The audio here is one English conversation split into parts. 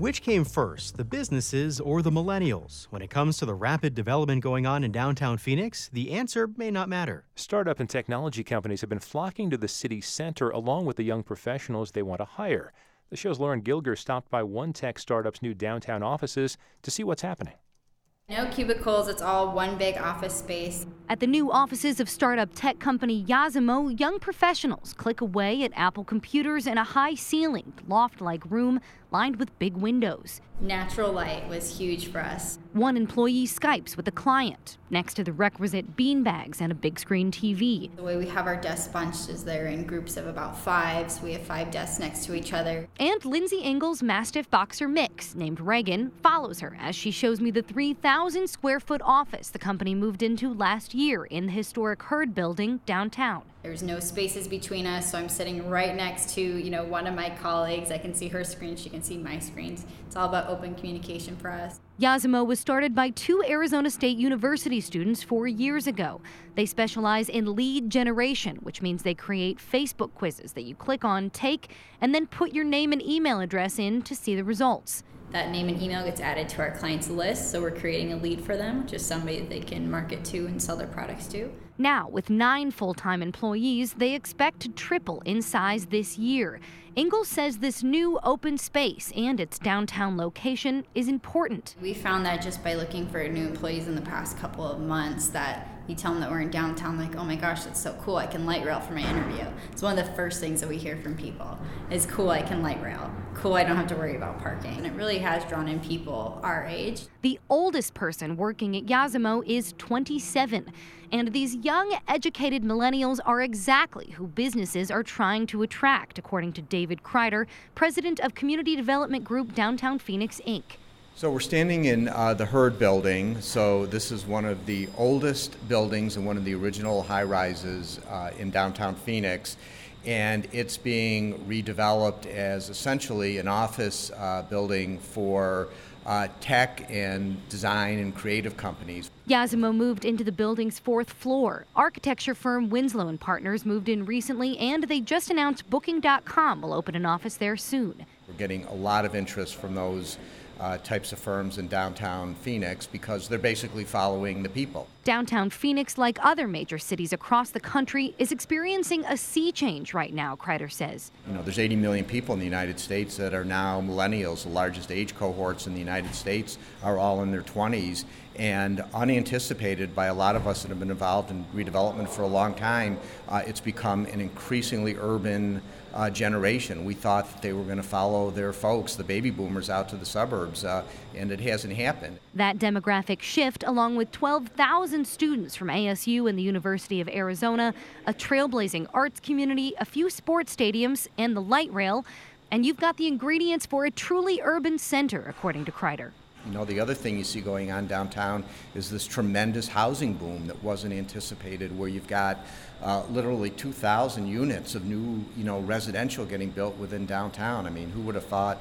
Which came first, the businesses or the millennials? When it comes to the rapid development going on in downtown Phoenix, the answer may not matter. Startup and technology companies have been flocking to the city center along with the young professionals they want to hire. The show's Lauren Gilger stopped by one tech startup's new downtown offices to see what's happening. No cubicles, it's all one big office space. At the new offices of startup tech company Yazimo, young professionals click away at Apple computers in a high-ceilinged, loft-like room lined with big windows. Natural light was huge for us. One employee Skypes with a client next to the requisite beanbags and a big screen TV. The way we have our desks bunched is they're in groups of about 5, so we have 5 desks next to each other. And Lindsay Engel's Mastiff Boxer mix, named Reagan, follows her as she shows me the 3,000 square foot office the company moved into last year in the historic Hurd building downtown. There's no spaces between us, so I'm sitting right next to, one of my colleagues. I can see her screen, she can see my screens. It's all about open communication for us. Yazimo was started by 2 Arizona State University students 4 years ago. They specialize in lead generation, which means they create Facebook quizzes that you click on, take, and then put your name and email address in to see the results. That name and email gets added to our client's list, so we're creating a lead for them, just somebody that they can market to and sell their products to. Now, with 9 full-time employees, they expect to triple in size this year. Engel says this new open space and its downtown location is important. We found that just by looking for new employees in the past couple of months that you tell them that we're in downtown, like, oh my gosh, that's so cool, I can light rail for my interview. It's one of the first things that we hear from people is, cool, I can light rail. Cool, I don't have to worry about parking. And it really has drawn in people our age. The oldest person working at Yazimo is 27. And these young, educated millennials are exactly who businesses are trying to attract, according to David Kreider, president of Community Development Group Downtown Phoenix, Inc. So we're standing in the Hurd building. So this is one of the oldest buildings and one of the original high-rises in downtown Phoenix. And it's being redeveloped as essentially an office building for tech and design and creative companies. Yazimo moved into the building's 4th floor. Architecture firm Winslow & Partners moved in recently, and they just announced Booking.com will open an office there soon. We're getting a lot of interest from those types of firms in downtown Phoenix because they're basically following the people. Downtown Phoenix, like other major cities across the country, is experiencing a sea change right now, Kreider says. There's 80 million people in the United States that are now millennials. The largest age cohorts in the United States are all in their 20s. And unanticipated by a lot of us that have been involved in redevelopment for a long time, it's become an increasingly urban generation. We thought that they were going to follow their folks, the baby boomers, out to the suburbs, and it hasn't happened. That demographic shift, along with 12,000 students from ASU and the University of Arizona, a trailblazing arts community, a few sports stadiums, and the light rail, and you've got the ingredients for a truly urban center, according to Kreider. The other thing you see going on downtown is this tremendous housing boom that wasn't anticipated, where you've got literally 2,000 units of new, residential getting built within downtown. I mean, who would have thought,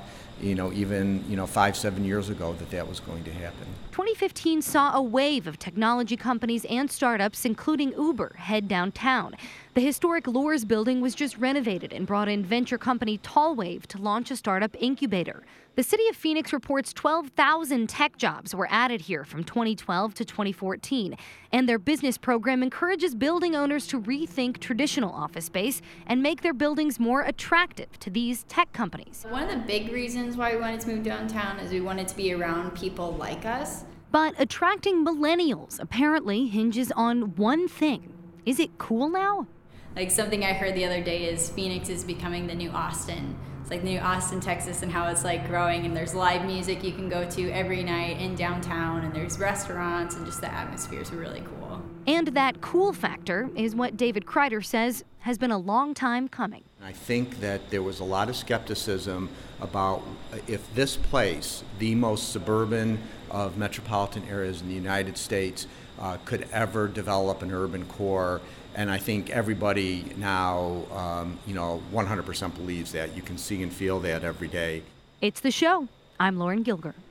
even 5-7 years ago that was going to happen? 2015 saw a wave of technology companies and startups, including Uber, head downtown. The historic Loews building was just renovated and brought in venture company Tallwave to launch a startup incubator. The city of Phoenix reports 12,000 tech jobs were added here from 2012 to 2014, and their business program encourages building owners to rethink traditional office space and make their buildings more attractive to these tech companies. One of the big reasons why we wanted to move downtown is we wanted to be around people like us. But attracting millennials apparently hinges on one thing. Is it cool now? Like, something I heard the other day is Phoenix is becoming the new Austin. It's like the new Austin, Texas, and how it's like growing, and there's live music you can go to every night in downtown, and there's restaurants, and just the atmosphere is really cool. And that cool factor is what David Kreider says has been a long time coming. I think that there was a lot of skepticism about if this place, the most suburban of metropolitan areas in the United States, could ever develop an urban core. And I think everybody now, 100% believes that. You can see and feel that every day. It's The Show. I'm Lauren Gilger.